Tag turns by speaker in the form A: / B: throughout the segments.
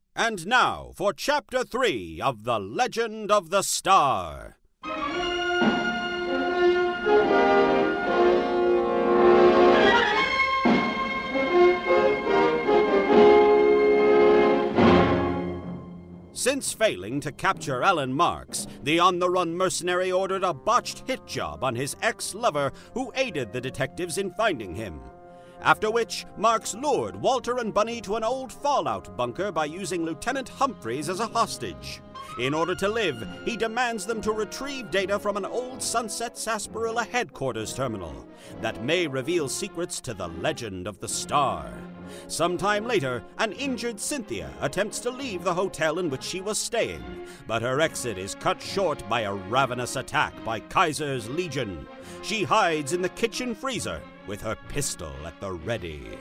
A: And now for Chapter 3 of The Legend of the Star. Since failing to capture Alan Marks, the on-the-run mercenary ordered a botched hit job on his ex-lover who aided the detectives in finding him. After which, Marks lured Walter and Bunny to an old Fallout bunker by using Lieutenant Humphreys as a hostage. In order to live, he demands them to retrieve data from an old Sunset Sarsaparilla headquarters terminal that may reveal secrets to the legend of the Star. Sometime later, an injured Cynthia attempts to leave the hotel in which she was staying, but her exit is cut short by a ravenous attack by Kaiser's Legion. She hides in the kitchen freezer with her pistol at the ready.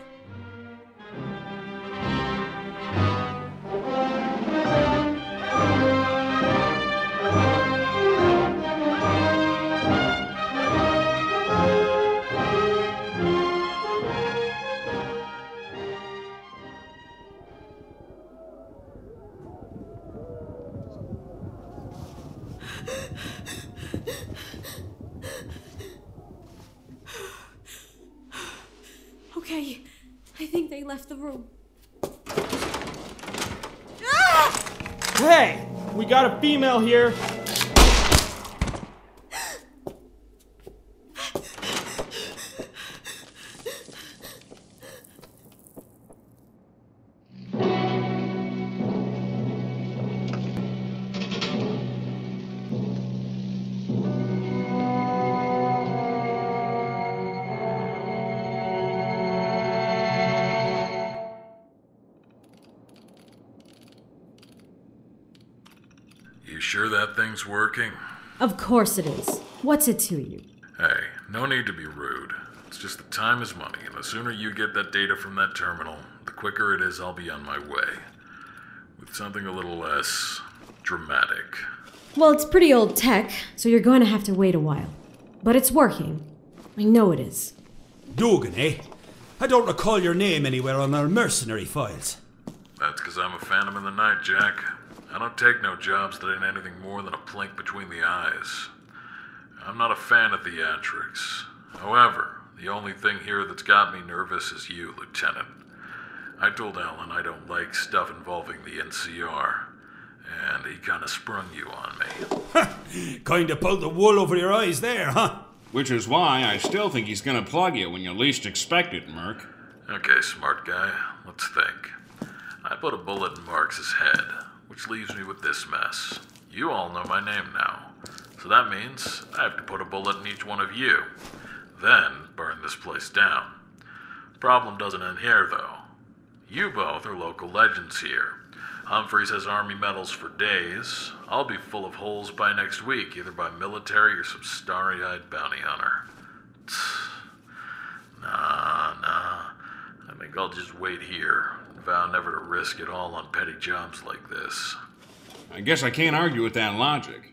B: Okay, I think they left the room.
C: Hey, we got a female here.
D: You sure that thing's working?
B: Of course it is. What's it to you?
D: Hey, no need to be rude. It's just that time is money, and the sooner you get that data from that terminal, the quicker it is I'll be on my way. With something a little less dramatic.
B: Well, it's pretty old tech, so you're going to have to wait a while. But it's working. I know it is.
E: Dugan, eh? I don't recall your name anywhere on our mercenary files.
D: That's because I'm a phantom in the night, Jack. I don't take no jobs that ain't anything more than a plink between the eyes. I'm not a fan of theatrics. However, the only thing here that's got me nervous is you, Lieutenant. I told Alan I don't like stuff involving the NCR, and he kinda sprung you on me.
E: Kinda pulled the wool over your eyes there, huh?
F: Which is why I still think he's gonna plug you when you least expect it, Merc.
D: Okay, smart guy, let's think. I put a bullet in Marks's head, which leaves me with this mess. You all know my name now, so that means I have to put a bullet in each one of you, then burn this place down. Problem doesn't end here, though. You both are local legends here. Humphreys has army medals for days. I'll be full of holes by next week, either by military or some starry-eyed bounty hunter. Nah. I think I'll just wait here and vow never to risk it all on petty jobs like this.
F: I guess I can't argue with that logic.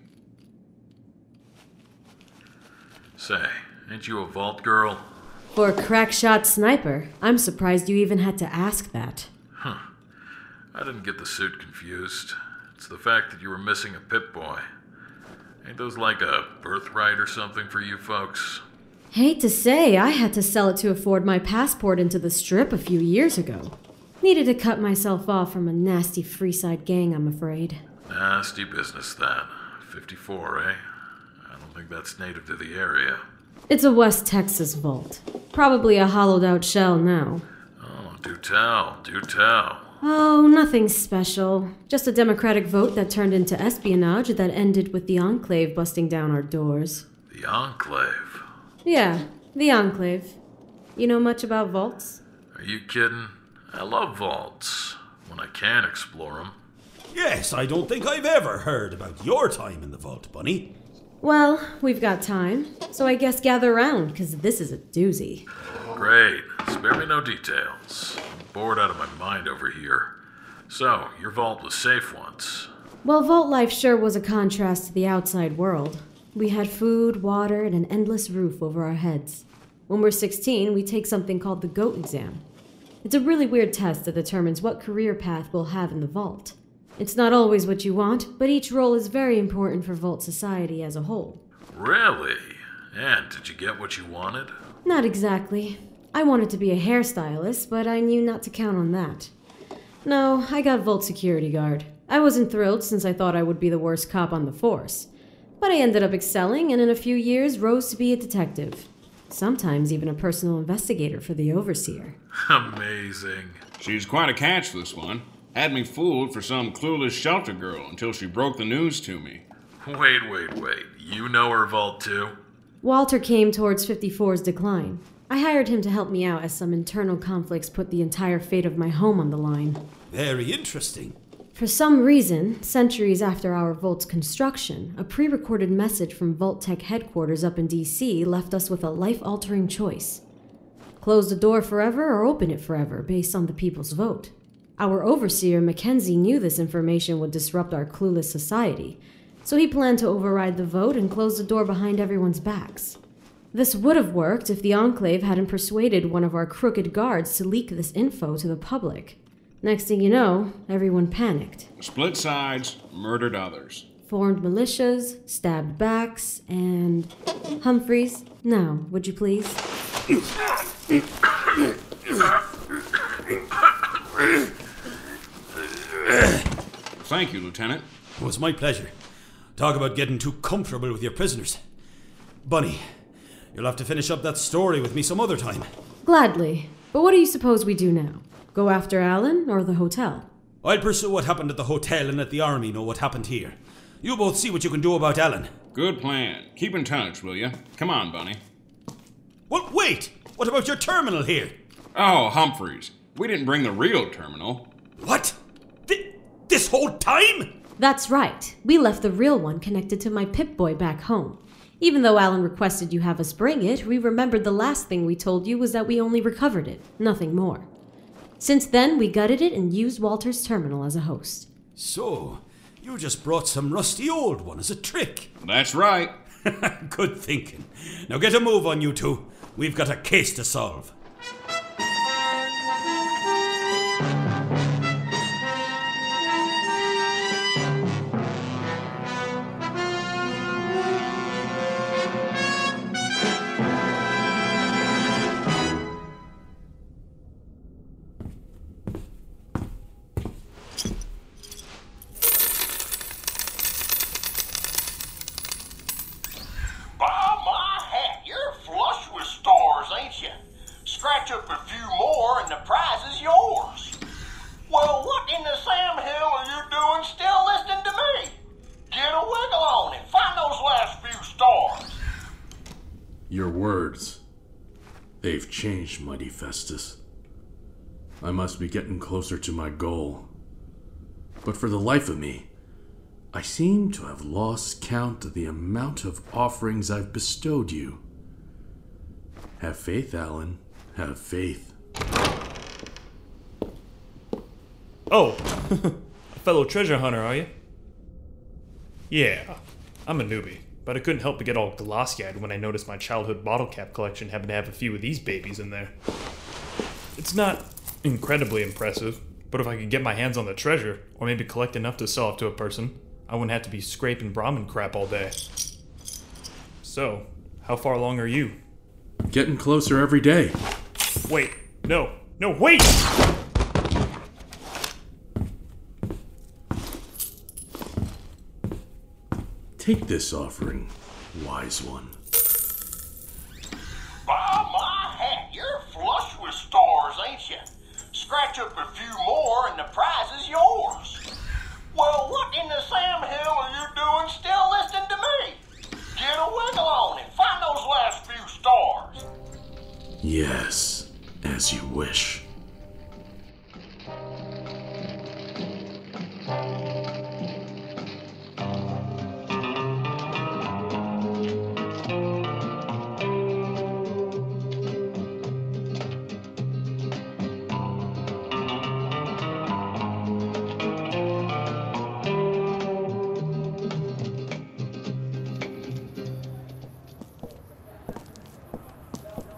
D: Say, ain't you a vault girl?
B: For a crack-shot sniper, I'm surprised you even had to ask that.
D: I didn't get the suit confused. It's the fact that you were missing a Pip-Boy. Ain't those like a birthright or something for you folks?
B: Hate to say, I had to sell it to afford my passport into the Strip a few years ago. Needed to cut myself off from a nasty Freeside gang, I'm afraid.
D: Nasty business, that. 54, eh? I don't think that's native to the area.
B: It's a West Texas vault. Probably a hollowed-out shell now.
D: Oh, do tell.
B: Oh, nothing special. Just a Democratic vote that turned into espionage that ended with the Enclave busting down our doors.
D: The Enclave?
B: Yeah, the Enclave. You know much about vaults?
D: Are you kidding? I love vaults, when I can explore them.
E: Yes, I don't think I've ever heard about your time in the vault, Bunny.
B: Well, we've got time, so I guess gather round, because this is a doozy.
D: Great. Spare me no details. I'm bored out of my mind over here. So, your vault was safe once.
B: Well, vault life sure was a contrast to the outside world. We had food, water, and an endless roof over our heads. When we're 16, we take something called the GOAT exam. It's a really weird test that determines what career path we'll have in the Vault. It's not always what you want, but each role is very important for Vault society as a whole.
D: Really? And did you get what you wanted?
B: Not exactly. I wanted to be a hairstylist, but I knew not to count on that. No, I got Vault security guard. I wasn't thrilled since I thought I would be the worst cop on the force. But I ended up excelling and in a few years rose to be a detective. Sometimes even a personal investigator for the Overseer.
D: Amazing.
F: She's quite a catch, this one. Had me fooled for some clueless shelter girl until she broke the news to me.
D: Wait. You know her Vault too?
B: Walter came towards 54's decline. I hired him to help me out as some internal conflicts put the entire fate of my home on the line.
E: Very interesting.
B: For some reason, centuries after our Vault's construction, a pre-recorded message from Vault Tech headquarters up in DC left us with a life-altering choice. Close the door forever or open it forever, based on the people's vote. Our Overseer, Mackenzie, knew this information would disrupt our clueless society, so he planned to override the vote and close the door behind everyone's backs. This would have worked if the Enclave hadn't persuaded one of our crooked guards to leak this info to the public. Next thing you know, everyone panicked.
F: Split sides, murdered others.
B: Formed militias, stabbed backs, and... Humphreys, now, would you please?
F: Thank you, Lieutenant.
E: It was my pleasure. Talk about getting too comfortable with your prisoners. Bunny, you'll have to finish up that story with me some other time.
B: Gladly. But what do you suppose we do now? Go after Alan or the hotel?
E: I'll pursue what happened at the hotel and let the army know what happened here. You both see what you can do about Alan.
F: Good plan. Keep in touch, will you? Come on, Bunny.
E: Well, wait! What about your terminal here?
F: Oh, Humphreys. We didn't bring the real terminal.
E: What? This whole time?
B: That's right. We left the real one connected to my Pip-Boy back home. Even though Alan requested you have us bring it, we remembered the last thing we told you was that we only recovered it, nothing more. Since then, we gutted it and used Walter's terminal as a host.
E: So, you just brought some rusty old one as a trick.
F: That's right.
E: Good thinking. Now get a move on, you two. We've got a case to solve.
G: Scratch up a few more and the prize is yours. Well, what in the Sam Hill are you doing still listening to me? Get a wiggle on and find those last few stars.
H: Your words. They've changed, Mighty Festus. I must be getting closer to my goal. But for the life of me, I seem to have lost count of the amount of offerings I've bestowed you. Have faith, Alan. Have faith.
C: Oh, a fellow treasure hunter, are you? Yeah, I'm a newbie, but I couldn't help but get all glossy-eyed when I noticed my childhood bottle cap collection happened to have a few of these babies in there. It's not incredibly impressive, but if I could get my hands on the treasure, or maybe collect enough to sell off to a person, I wouldn't have to be scraping Brahmin crap all day. So, how far along are you?
H: Getting closer every day.
C: Wait, no, wait!
H: Take this offering, wise one.
G: By my hat, you're flush with stars, ain't you? Scratch up a few more and the prize is yours. Well, what in the Sam Hill are you doing still listening to me? Get a wiggle on and find those last few stars.
H: Yes, as you wish.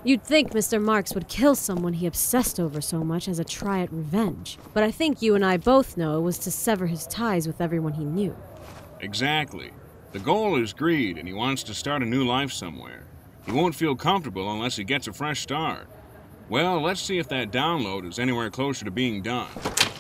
B: You'd think Mr. Marks would kill someone he obsessed over so much as a try at revenge, but I think you and I both know it was to sever his ties with everyone he knew.
F: Exactly. The goal is greed, and he wants to start a new life somewhere. He won't feel comfortable unless he gets a fresh start. Well, let's see if that download is anywhere closer to being done.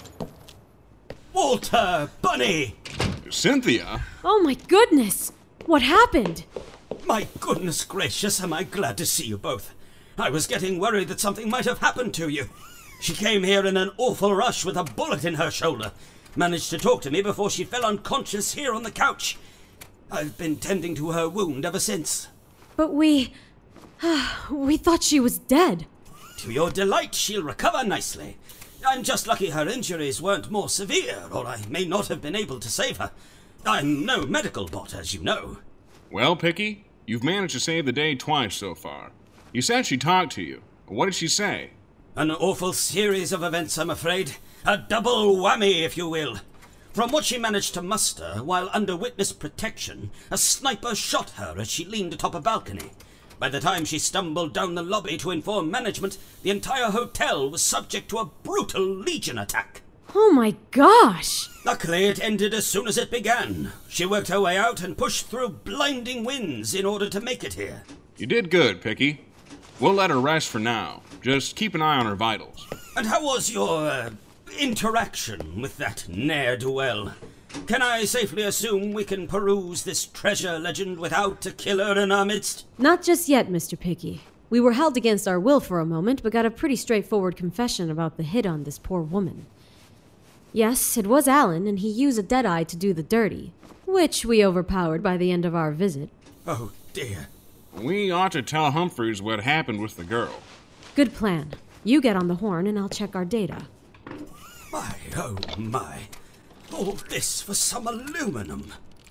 E: Walter! Bunny!
F: Cynthia?
B: Oh my goodness! What happened?
E: My goodness gracious, am I glad to see you both. I was getting worried that something might have happened to you. She came here in an awful rush with a bullet in her shoulder. Managed to talk to me before she fell unconscious here on the couch. I've been tending to her wound ever since.
B: But we thought she was dead.
E: To your delight, she'll recover nicely. I'm just lucky her injuries weren't more severe, or I may not have been able to save her. I'm no medical bot, as you know.
F: Well, Picky, you've managed to save the day twice so far. You said she talked to you. What did she say?
E: An awful series of events, I'm afraid. A double whammy, if you will. From what she managed to muster, while under witness protection, a sniper shot her as she leaned atop a balcony. By the time she stumbled down the lobby to inform management, the entire hotel was subject to a brutal Legion attack.
B: Oh my gosh!
E: Luckily, it ended as soon as it began. She worked her way out and pushed through blinding winds in order to make it here.
F: You did good, Picky. We'll let her rest for now. Just keep an eye on her vitals.
E: And how was your, interaction with that ne'er-do-well? Can I safely assume we can peruse this treasure legend without a killer in our midst?
B: Not just yet, Mr. Picky. We were held against our will for a moment, but got a pretty straightforward confession about the hit on this poor woman. Yes, it was Alan, and he used a Deadeye to do the dirty, which we overpowered by the end of our visit.
E: Oh, dear.
F: We ought to tell Humphreys what happened with the girl.
B: Good plan. You get on the horn, and I'll check our data.
E: My, oh my. All this for some aluminum.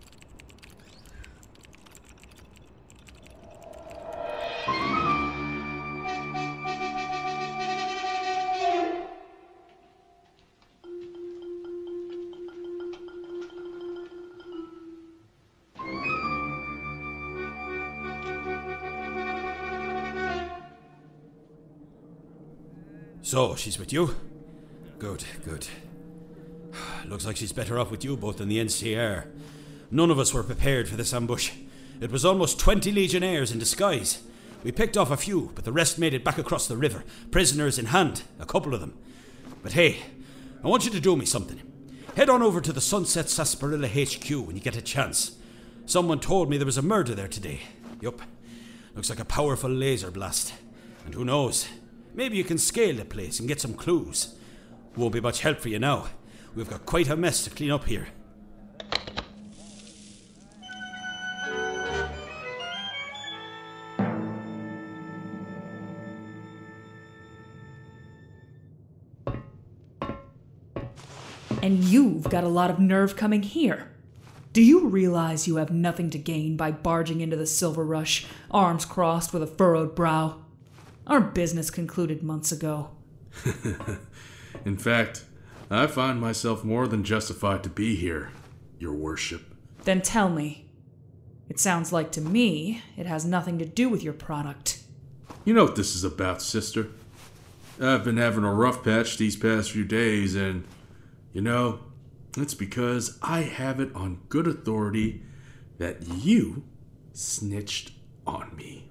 E: So, she's with you? Good, good. Looks like she's better off with you both than the NCR. None of us were prepared for this ambush. It was almost 20 Legionnaires in disguise. We picked off a few, but the rest made it back across the river, prisoners in hand, a couple of them. But hey, I want you to do me something. Head on over to the Sunset Sarsaparilla HQ when you get a chance. Someone told me there was a murder there today. Yup. Looks like a powerful laser blast. And who knows? Maybe you can scale the place and get some clues. Won't be much help for you now. We've got quite a mess to clean up here.
I: And you've got a lot of nerve coming here. Do you realize you have nothing to gain by barging into the Silver Rush, arms crossed with a furrowed brow? Our business concluded months ago.
H: In fact, I find myself more than justified to be here, Your Worship.
I: Then tell me. It sounds like to me it has nothing to do with your product.
H: You know what this is about, sister. I've been having a rough patch these past few days, and, you know, it's because I have it on good authority that you snitched on me.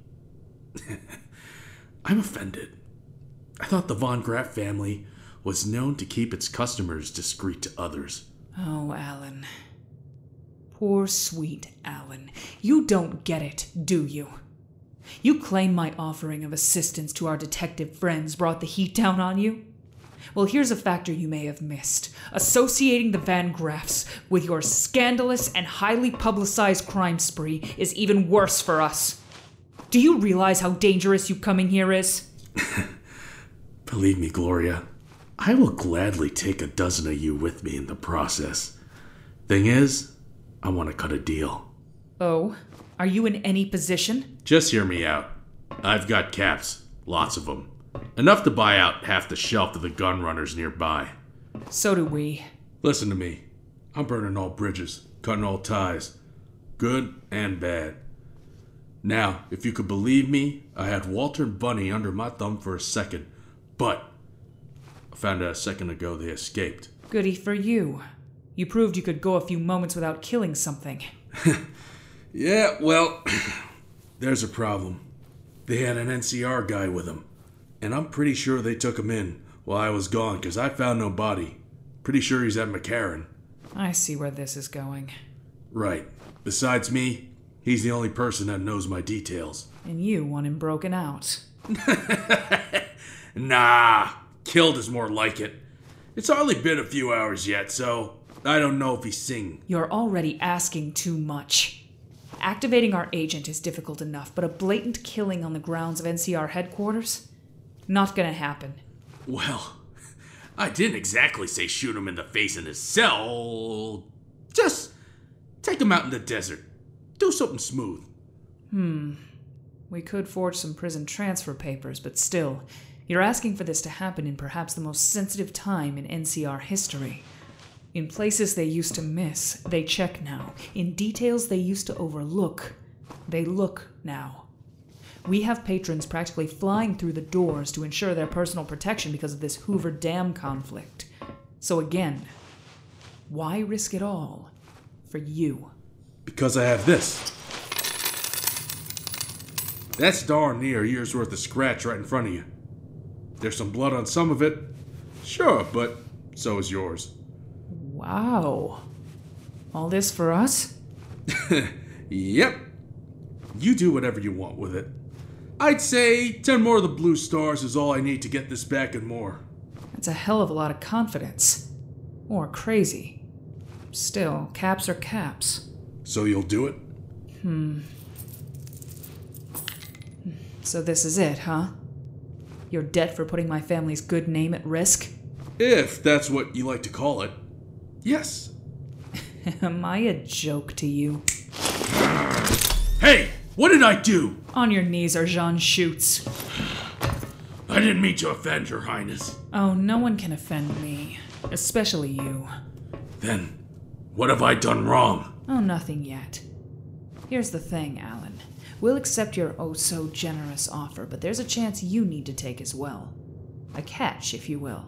H: I'm offended. I thought the Von Graff family was known to keep its customers discreet to others.
I: Oh, Alan. Poor sweet Alan. You don't get it, do you? You claim my offering of assistance to our detective friends brought the heat down on you? Well, here's a factor you may have missed. Associating the Van Graffs with your scandalous and highly publicized crime spree is even worse for us. Do you realize how dangerous you coming here is?
H: Believe me, Gloria, I will gladly take a dozen of you with me in the process. Thing is, I want to cut a deal.
I: Oh, are you in any position?
H: Just hear me out. I've got caps, lots of them. Enough to buy out half the shelf of the gun runners nearby.
I: So do we.
H: Listen to me. I'm burning all bridges, cutting all ties. Good and bad. Now, if you could believe me, I had Walter and Bunny under my thumb for a second, but I found out a second ago they escaped.
I: Goody for you. You proved you could go a few moments without killing something.
H: Yeah, well, there's a problem. They had an NCR guy with them, and I'm pretty sure they took him in while I was gone because I found no body. Pretty sure he's at McCarran.
I: I see where this is going.
H: Right. Besides me, he's the only person that knows my details.
I: And you want him broken out.
H: Nah, killed is more like it. It's hardly been a few hours yet, so I don't know if he's sing.
I: You're already asking too much. Activating our agent is difficult enough, but a blatant killing on the grounds of NCR headquarters? Not gonna happen.
H: Well, I didn't exactly say shoot him in the face in his cell. Just take him out in the desert. Do something smooth.
I: We could forge some prison transfer papers, but still, you're asking for this to happen in perhaps the most sensitive time in NCR history. In places they used to miss, they check now. In details they used to overlook, they look now. We have patrons practically flying through the doors to ensure their personal protection because of this Hoover Dam conflict. So again, why risk it all for you?
H: Because I have this. That's darn near a year's worth of scratch right in front of you. There's some blood on some of it. Sure, but so is yours.
I: Wow. All this for us?
H: Yep. You do whatever you want with it. I'd say 10 more of the blue stars is all I need to get this back and more.
I: That's a hell of a lot of confidence. Or crazy. Still, caps are caps.
H: So you'll do it?
I: So this is it, huh? Your debt for putting my family's good name at risk?
H: If that's what you like to call it. Yes.
I: Am I a joke to you?
H: Hey! What did I do?
I: On your knees, Arjan shoots.
H: I didn't mean to offend your highness.
I: Oh, no one can offend me. Especially you.
H: Then, what have I done wrong?
I: Oh, nothing yet. Here's the thing, Alan. We'll accept your oh-so-generous offer, but there's a chance you need to take as well. A catch, if you will.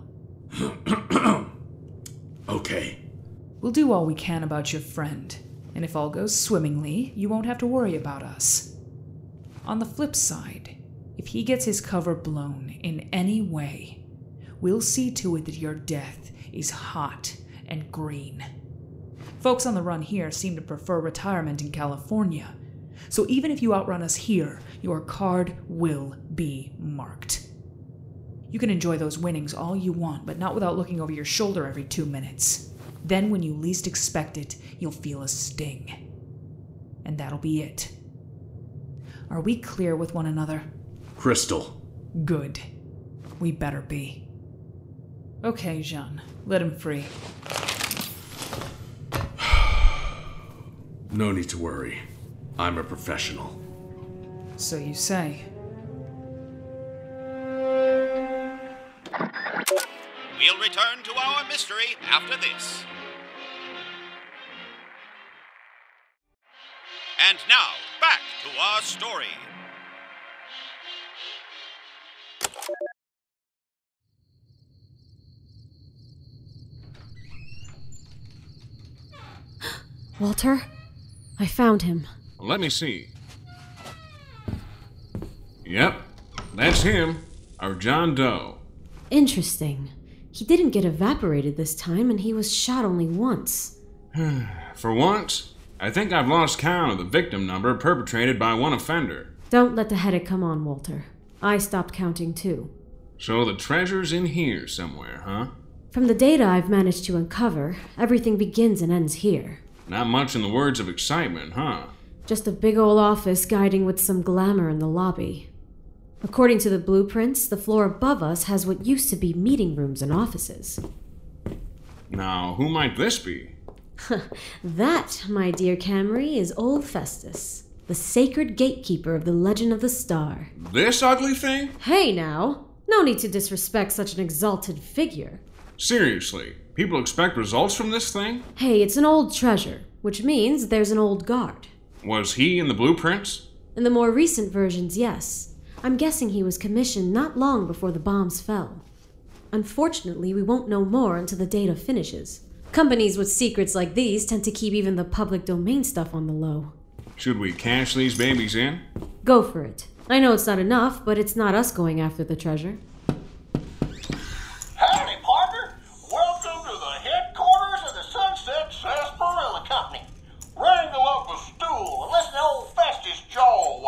H: Okay.
I: We'll do all we can about your friend, and if all goes swimmingly, you won't have to worry about us. On the flip side, if he gets his cover blown in any way, we'll see to it that your death is hot and green. Folks on the run here seem to prefer retirement in California, so even if you outrun us here, your card will be marked. You can enjoy those winnings all you want, but not without looking over your shoulder every 2 minutes. Then when you least expect it, you'll feel a sting. And that'll be it. Are we clear with one another?
H: Crystal.
I: Good. We better be. Okay, Jean. Let him free.
H: No need to worry. I'm a professional.
I: So you say.
A: We'll return to our mystery after this. And now, back to our story.
B: Walter, I found him.
F: Let me see. Yep, that's him. Our John Doe.
B: Interesting. He didn't get evaporated this time, and he was shot only once.
F: For once, I think I've lost count of the victim number perpetrated by one offender.
B: Don't let the headache come on, Walter. I stopped counting too.
F: So the treasure's in here somewhere, huh?
B: From the data I've managed to uncover, everything begins and ends here.
F: Not much in the words of excitement, huh?
B: Just a big old office guiding with some glamour in the lobby. According to the blueprints, the floor above us has what used to be meeting rooms and offices.
F: Now, who might this be?
B: That, my dear Camry, is old Festus, the sacred gatekeeper of the Legend of the Star.
F: This ugly thing?
B: Hey now, no need to disrespect such an exalted figure.
F: Seriously, people expect results from this thing?
B: Hey, it's an old treasure, which means there's an old guard.
F: Was he in the blueprints?
B: In the more recent versions, yes. I'm guessing he was commissioned not long before the bombs fell. Unfortunately, we won't know more until the data finishes. Companies with secrets like these tend to keep even the public domain stuff on the low.
F: Should we cash these babies in?
B: Go for it. I know it's not enough, but it's not us going after the treasure.
G: Howdy, partner. Welcome to the headquarters of the Sunset Sarsaparilla Company. Wrangle up a stool and listen to old Festus jaw a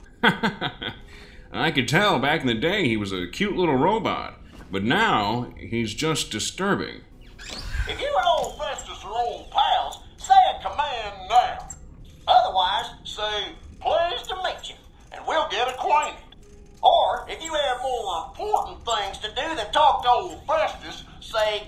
G: while.
F: I could tell back in the day he was a cute little robot, but now he's just disturbing.
G: If you and old Festus are old pals, say a command now. Otherwise, say, pleased to meet you, and we'll get acquainted. Or, if you have more important things to do than talk to old Festus, say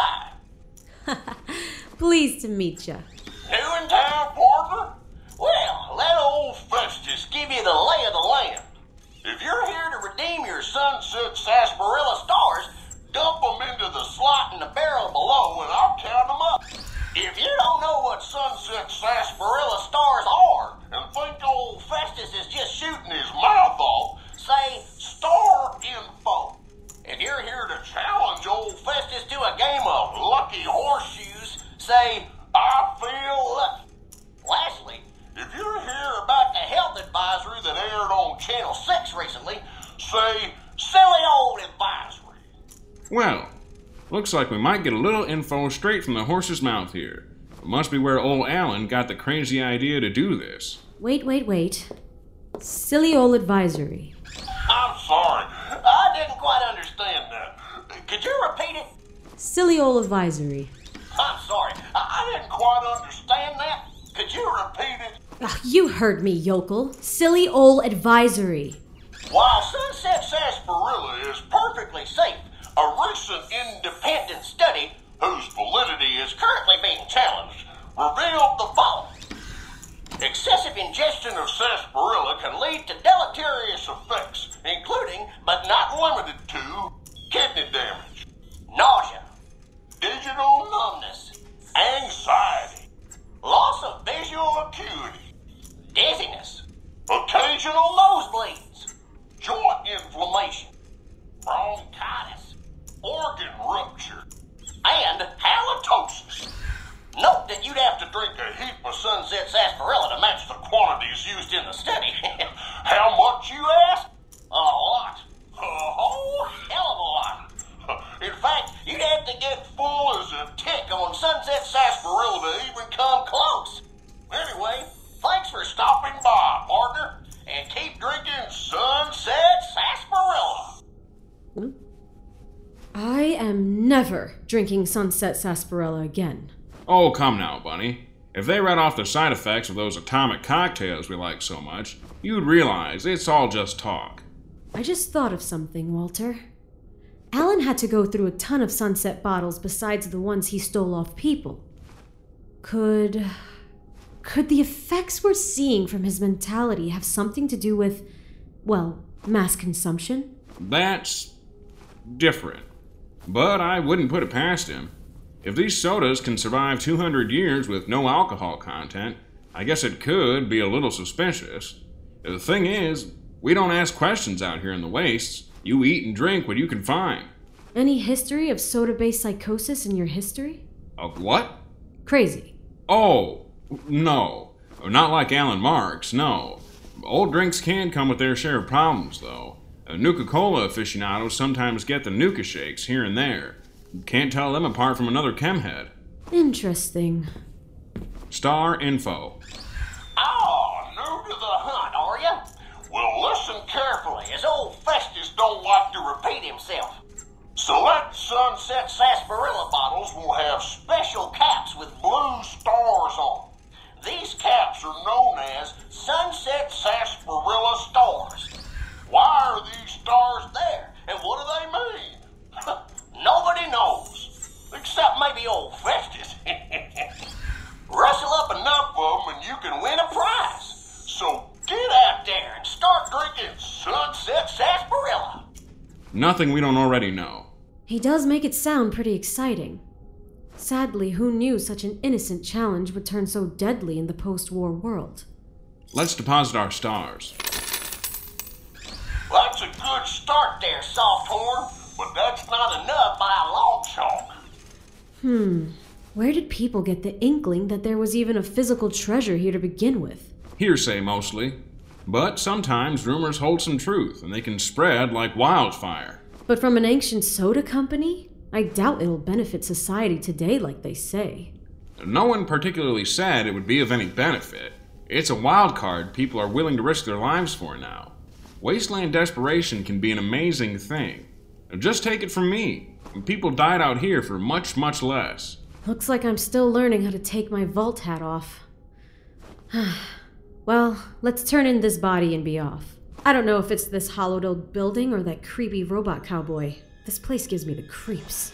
G: goodbye.
B: Pleased to meet ya.
G: New in town, partner? Well, let old Festus give you the lay of the land. If you're here to redeem your Sunset Sarsaparilla stars, dump them into the slot in the barrel below and I'll count them up. If you don't know what Sunset Sarsaparilla stars are and think old Festus is just shooting his mouth off, say star info. If you're here to challenge old Festus to a game of lucky horseshoes, say I feel lucky. Lastly, if you're here about the health advisory that aired on Channel 6 recently, say silly old advisory.
F: Well, looks like we might get a little info straight from the horse's mouth here. It must be where old Alan got the crazy idea to do this.
B: Wait. Silly old advisory.
G: I'm sorry, I didn't quite understand that. Could you repeat it?
B: Silly old advisory.
G: I'm sorry, I didn't quite understand that. Could you repeat it?
B: Ugh, you heard me, yokel. Silly old advisory.
G: While Sunset Sarsaparilla is perfectly safe, a recent independent study, whose validity is currently being challenged, revealed the following. Excessive ingestion of sarsaparilla can lead to deleterious effects, including, but not limited to, kidney damage, nausea, digital numbness, anxiety, loss of visual acuity, dizziness, occasional nosebleeds, joint inflammation, bronchitis, organ rupture, and halitosis. Note that you'd have to drink a heap of Sunset Sarsaparilla to match the quantities used in the study. How much, you ask? A lot. A whole hell of a lot. In fact, you'd have to get full as a tick on Sunset Sarsaparilla to even come close. Anyway, thanks for stopping by, partner, and keep drinking Sunset Sarsaparilla.
B: I am never drinking Sunset Sarsaparilla again.
F: Oh, come now, Bunny. If they read off the side effects of those atomic cocktails we like so much, you'd realize it's all just talk.
B: I just thought of something, Walter. Alan had to go through a ton of Sunset bottles besides the ones he stole off people. Could the effects we're seeing from his mentality have something to do with, well, mass consumption?
F: That's different. But I wouldn't put it past him. If these sodas can survive 200 years with no alcohol content, I guess it could be a little suspicious. The thing is, we don't ask questions out here in the wastes. You eat and drink what you can find.
B: Any history of soda-based psychosis in your history?
F: Of what?
B: Crazy.
F: Oh, no. Not like Alan Marks, no. Old drinks can come with their share of problems, though. Nuka-Cola aficionados sometimes get the Nuka shakes here and there. Can't tell them apart from another chemhead.
B: Interesting.
F: Star info.
G: Oh, new to the hunt, are ya? Well, listen carefully, as old Festus don't like to repeat himself. Select Sunset Sarsaparilla bottles will have special caps with blue stars on. These caps are known as Sunset Sarsaparilla stars. Why are these stars there, and what do they mean? Nobody knows, except maybe old Festus. Rustle up enough of them and you can win a prize. So get out there and start drinking Sunset Sarsaparilla.
F: Nothing we don't already know.
B: He does make it sound pretty exciting. Sadly, who knew such an innocent challenge would turn so deadly in the post-war world?
F: Let's deposit our stars.
G: That's a good start there, Softhorn, but that's not enough by a long shot.
B: Where did people get the inkling that there was even a physical treasure here to begin with?
F: Hearsay mostly. But sometimes rumors hold some truth, and they can spread like wildfire.
B: But from an ancient soda company? I doubt it'll benefit society today like they say.
F: No one particularly said it would be of any benefit. It's a wild card people are willing to risk their lives for now. Wasteland desperation can be an amazing thing. Just take it from me. People died out here for much, much less.
B: Looks like I'm still learning how to take my vault hat off. Well, let's turn in this body and be off. I don't know if it's this hollowed old building or that creepy robot cowboy. This place gives me the creeps.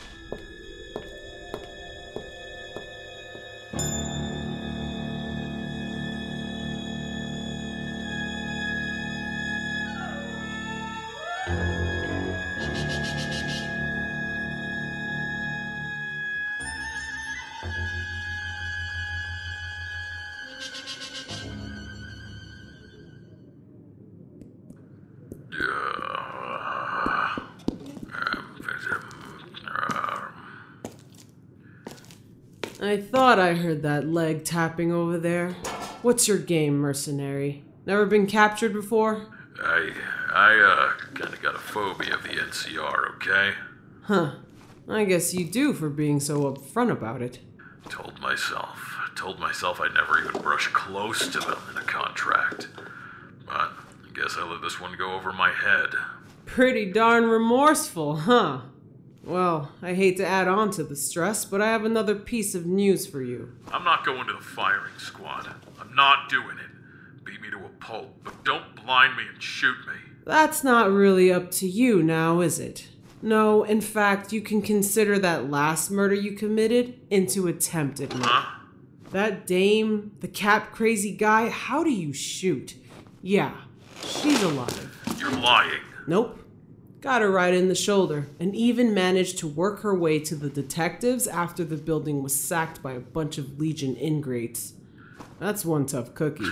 J: I thought I heard that leg tapping over there. What's your game, mercenary? Never been captured before?
D: I kinda got a phobia of the NCR, okay?
J: Huh. I guess you do for being so upfront about it.
D: Told myself I'd never even brush close to them in a contract. But I guess I let this one go over my head.
J: Pretty darn remorseful, huh? Well, I hate to add on to the stress, but I have another piece of news for you.
D: I'm not going to the firing squad. I'm not doing it. Beat me to a pulp, but don't blind me and shoot me.
J: That's not really up to you now, is it? No, in fact, you can consider that last murder you committed into attempted murder.
D: Huh?
J: That dame, the cap-crazy guy, how do you shoot? Yeah, she's alive.
D: You're lying.
J: Nope. Got her right in the shoulder, and even managed to work her way to the detectives after the building was sacked by a bunch of Legion ingrates. That's one tough cookie.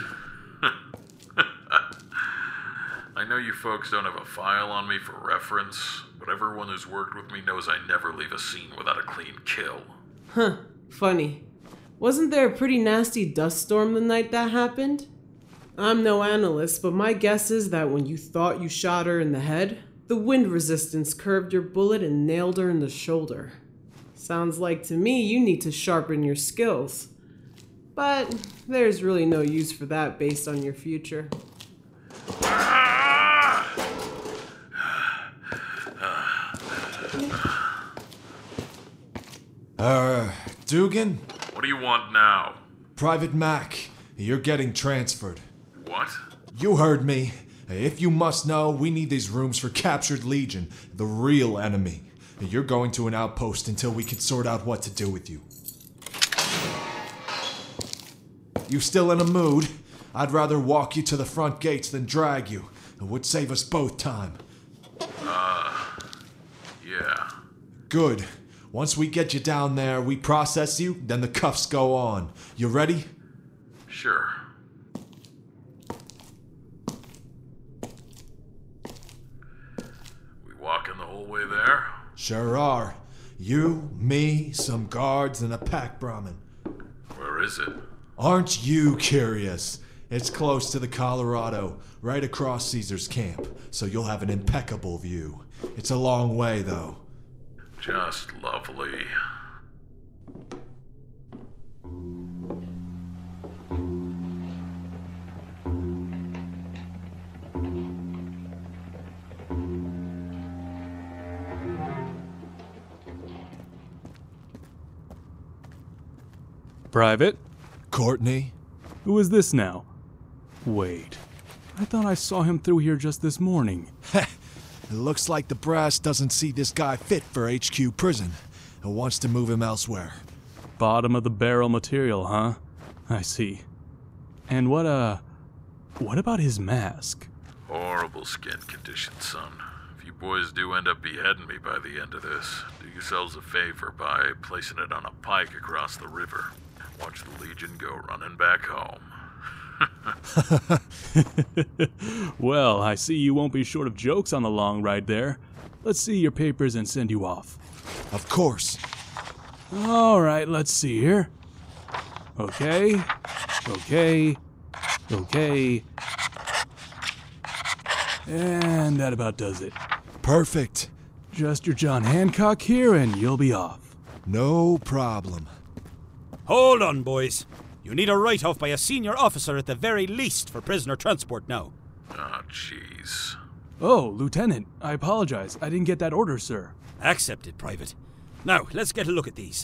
D: I know you folks don't have a file on me for reference, but everyone who's worked with me knows I never leave a scene without a clean kill.
J: Huh, funny. Wasn't there a pretty nasty dust storm the night that happened? I'm no analyst, but my guess is that when you thought you shot her in the head, the wind resistance curved your bullet and nailed her in the shoulder. Sounds like to me you need to sharpen your skills. But there's really no use for that based on your future.
K: Dugan?
D: What do you want now?
K: Private Mac, you're getting transferred.
D: What?
K: You heard me. If you must know, we need these rooms for captured Legion, the real enemy. You're going to an outpost until we can sort out what to do with you. You still in a mood? I'd rather walk you to the front gates than drag you. It would save us both time.
D: Yeah.
K: Good. Once we get you down there, we process you, then the cuffs go on. You ready?
D: Sure. We walking the whole way there?
K: Sure are. You, me, some guards, and a pack Brahmin.
D: Where is it?
K: Aren't you curious? It's close to the Colorado, right across Caesar's camp, so you'll have an impeccable view. It's a long way, though.
D: Just lovely.
L: Private?
K: Courtney?
L: Who is this now? Wait, I thought I saw him through here just this morning.
K: It looks like the brass doesn't see this guy fit for HQ prison and wants to move him elsewhere.
L: Bottom of the barrel material, huh? I see. And what about his mask?
D: Horrible skin condition, son. If you boys do end up beheading me by the end of this, do yourselves a favor by placing it on a pike across the river. Watch the Legion go running back home.
L: Well, I see you won't be short of jokes on the long ride there. Let's see your papers and send you off.
K: Of course.
L: All right, let's see here. Okay. And that about does it.
K: Perfect.
L: Just your John Hancock here and you'll be off.
K: No problem.
E: Hold on, boys. You need a write-off by a senior officer at the very least for prisoner transport now.
D: Oh, jeez.
L: Oh, Lieutenant, I apologize. I didn't get that order, sir.
E: Accepted, Private. Now, let's get a look at these.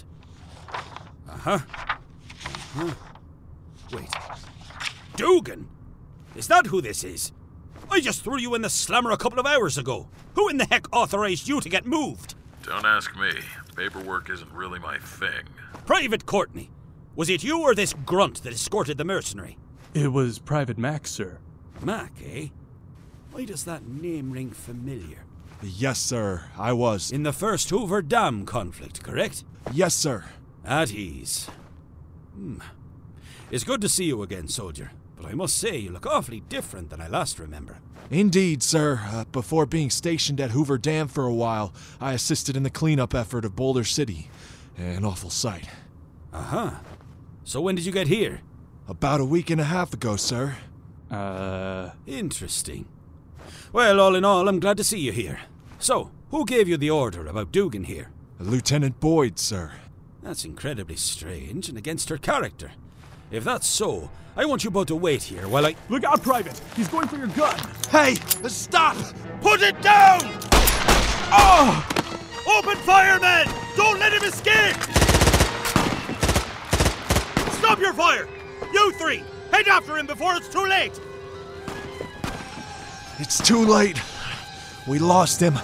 E: Wait. Dugan? Is that who this is? I just threw you in the slammer a couple of hours ago. Who in the heck authorized you to get moved?
D: Don't ask me. Paperwork isn't really my thing.
E: Private Courtney, was it you or this grunt that escorted the mercenary?
L: It was Private Mac, sir.
E: Mac, eh? Why does that name ring familiar?
K: Yes, sir, I was.
E: In the first Hoover Dam conflict, correct?
K: Yes, sir.
E: At ease. It's good to see you again, soldier. But I must say, you look awfully different than I last remember.
K: Indeed, sir. Before being stationed at Hoover Dam for a while, I assisted in the cleanup effort of Boulder City. An awful sight.
E: So when did you get here?
K: About a week and a half ago, sir.
E: Interesting. Well, all in all, I'm glad to see you here. So, who gave you the order about Dugan here?
K: Lieutenant Boyd, sir.
E: That's incredibly strange and against her character. If that's so, I want you both to wait here while I...
L: Look out, Private! He's going for your gun!
K: Hey! Stop!
E: Put it down! Oh! Open fire, men! Don't let him escape! Stop your fire! You three! Head after him before it's too late!
K: It's too late. We lost him.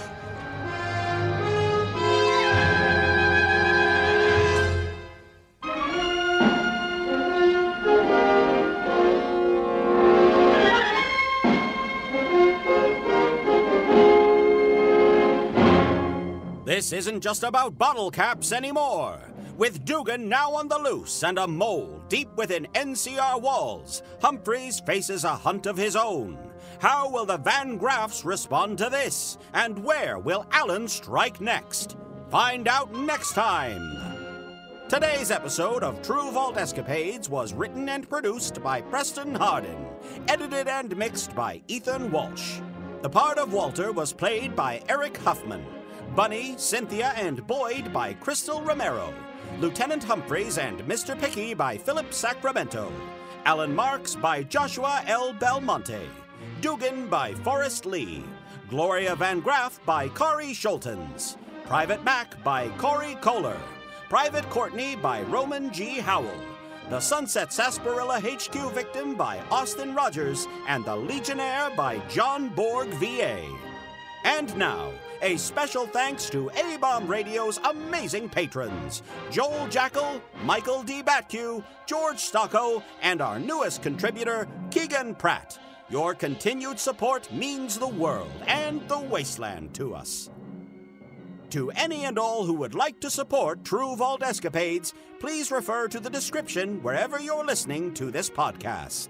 A: This isn't just about bottle caps anymore. With Dugan now on the loose and a mole deep within NCR walls, Humphreys faces a hunt of his own. How will the Van Graffs respond to this? And where will Alan strike next? Find out next time. Today's episode of True Vault Escapades was written and produced by Preston Hardin, edited and mixed by Ethan Walsh. The part of Walter was played by Eric Huffman. Bunny, Cynthia, and Boyd by Crystal Romero. Lieutenant Humphreys and Mr. Picky by Philip Sacramento. Alan Marks by Joshua L. Belmonte. Dugan by Forrest Lee. Gloria Van Graff by Kari Schultens. Private Mac by Corey Kohler. Private Courtney by Roman G. Howell. The Sunset Sarsaparilla HQ Victim by Austin Rogers. And The Legionnaire by John Borg, VA. And now, a special thanks to A-Bomb Radio's amazing patrons, Joel Jackal, Michael D. Batque, George Stocko, and our newest contributor, Keegan Pratt. Your continued support means the world and the wasteland to us. To any and all who would like to support True Vault Escapades, please refer to the description wherever you're listening to this podcast.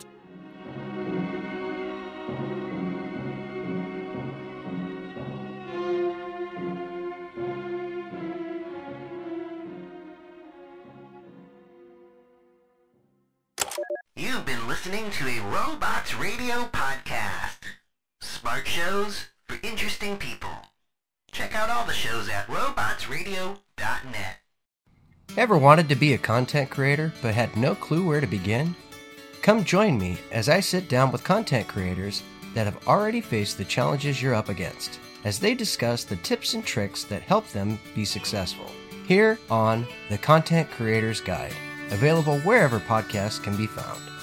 M: You've been listening to a Robots Radio podcast. Smart shows for interesting people. Check out all the shows at robotsradio.net.
N: Ever wanted to be a content creator but had no clue where to begin? Come join me as I sit down with content creators that have already faced the challenges you're up against, as they discuss the tips and tricks that help them be successful. Here on The Content Creator's Guide, available wherever podcasts can be found.